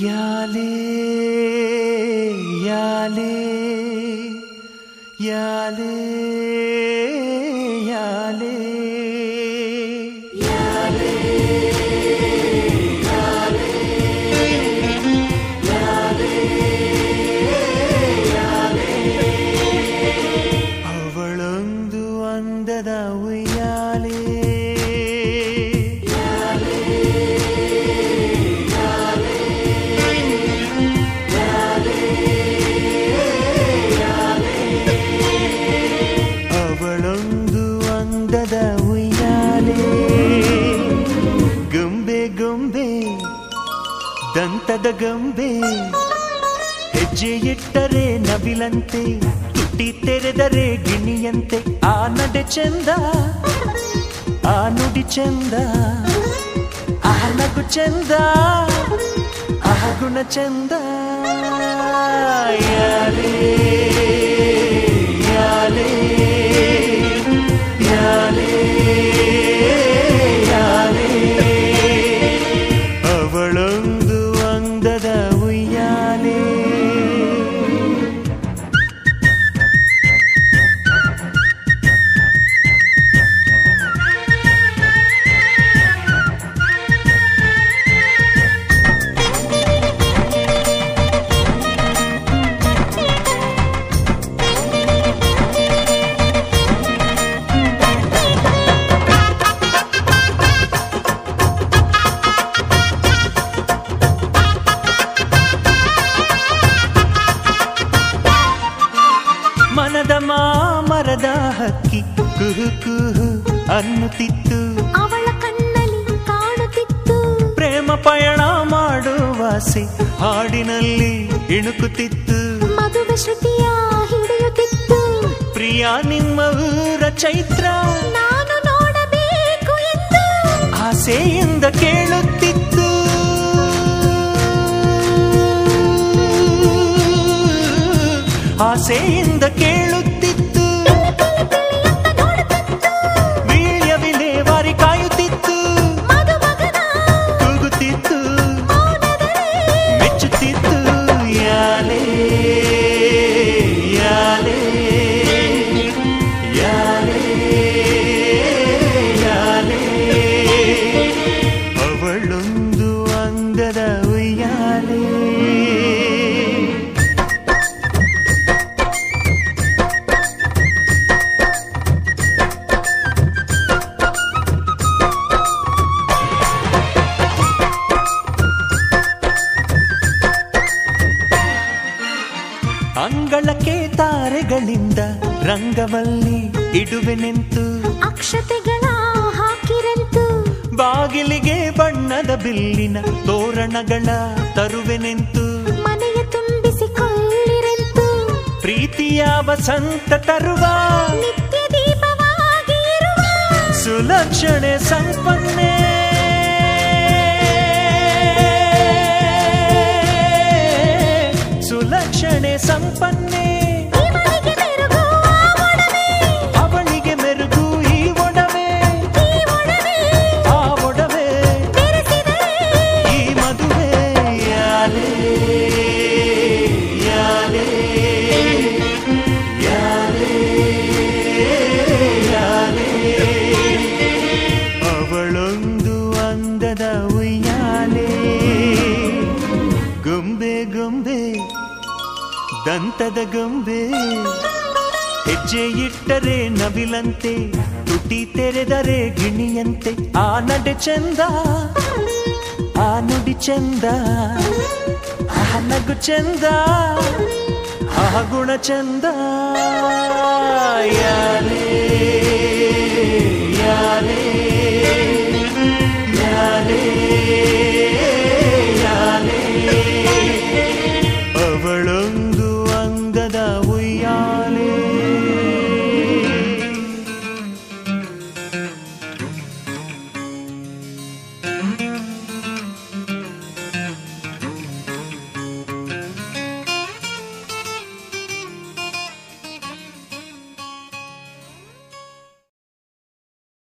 ಯಾಲೇ ಯಾಲೇ ಯಾಲೇ ಯಾಲೇ ಯಾಲೇ ಯಾಲೇ ಯಾಲೇ ಯಾಲೇ ಅವಳೊಂದು ಅಂದದ ಉಯ್ಯಾಲೆ ಗೊಂಬೆ ದಂತದ ಗೊಂಬೆ ಹೆಜ್ಜೆ ಇಟ್ಟರೆ ನವಿಲಂತೆ ತುಟಿ ತೆರೆದರೆ ಗಿಣಿಯಂತೆ ಆ ನಡೆ ಚಂದ ಆ ನುಡಿ ಚಂದ ಆ ನಗು ಚಂದ ಆ ಗುಣ ಚಂದ ಯಾಲೇ ಯಾಲೇ ಯಾಲೇ ಯಾಲೇ ಅವಳೊಂದು ಅಂದದ ಉಯ್ಯಾಲೆ ಮನದ ಮಾಮರದ ಹಕ್ಕಿ ಕುಹು ಕುಹು ಅನ್ನುತ್ತಿತ್ತು ಅವಳ ಕಣ್ಣಲ್ಲಿ ಕಾಣುತ್ತಿತ್ತು ಪ್ರೇಮ ಪಯಣ ಮಾಡುವಾಸೆ ಹಾಡಿನಲ್ಲಿ ಇಣುಕುತ್ತಿತ್ತು ಮದುವೆ ಶ್ರುತಿಯ ಹಿಡಿಯುತ್ತಿತ್ತು ಪ್ರಿಯ ನಿಮ್ಮ ಊರ ಚೈತ್ರ ನಾನು ನೋಡಬೇಕು ಎಂದು ಆಸೆಯಿಂದ ಕೇಳುತ್ತಿತ್ತು ಆಸೆಯಿಂದ ಕೇಳುತ್ತಿತ್ತು ವೀಳ್ಯ ವಿಲೇವಾರಿ ಕಾಯುತ್ತಿತ್ತು ಕೂಗುತ್ತಿತ್ತು ಮೆಚ್ಚುತ್ತಿತ್ತು ಯಾಲೇ ಯಾಲೇ ಯಾಲೇ ಯಾಲೇ ಅವಳೊಂದು ಅಂದದ ಉಯ್ಯಾಲೆ ಅಂಗಳಕ್ಕೆ ತಾರೆಗಳಿಂದ ರಂಗವಲ್ಲಿ ಇಡುವೆ ನಿಂತು ಅಕ್ಷತೆಗಳ ಹಾಕಿರಂತು ಬಾಗಿಲಿಗೆ ಬಣ್ಣದ ಬಿಲ್ಲಿನ ತೋರಣಗಳ ತರುವೆ ನಿಂತು ಮನೆಯ ತುಂಬಿಸಿಕೊಳ್ಳಿರಂತು ಪ್ರೀತಿಯ ವಸಂತ ತರುವ ನಿತ್ಯ ದೀಪವಾಗಿ ಇರುವ ಸುಲಕ್ಷಣೆ ಸಂಪನ್ನೆ ಸುಲಕ್ಷಣೆ ಸಂಪನ್ನೆ ಅವಳಿಗೆ ಮೆರುಗು ಈ ಒಡವೆ ಆ ಒಡವೆ ಈ ಮದುವೆ ಯಾಲೇ ಯಾಲೇ ಯಾಲೇ ಯಾಲೇ ಅವಳೊಂದು ಅಂದದ ಉಯ್ಯಾಲೆ ಗೊಂಬೆ ಗೊಂಬೆ ದಂತದ ಗೊಂಬೆ ಹೆಜ್ಜೆ ಇಟ್ಟರೆ ನವಿಲಂತೆ ತುಟಿ ತೆರೆದರೆ ಗಿಣಿಯಂತೆ ಆ ನಡೆ ಚಂದ ಆ ನುಡಿ ಚಂದ ಆ ನಗು ಚಂದ ಆ ಗುಣ ಚಂದ ಯಾಲೇ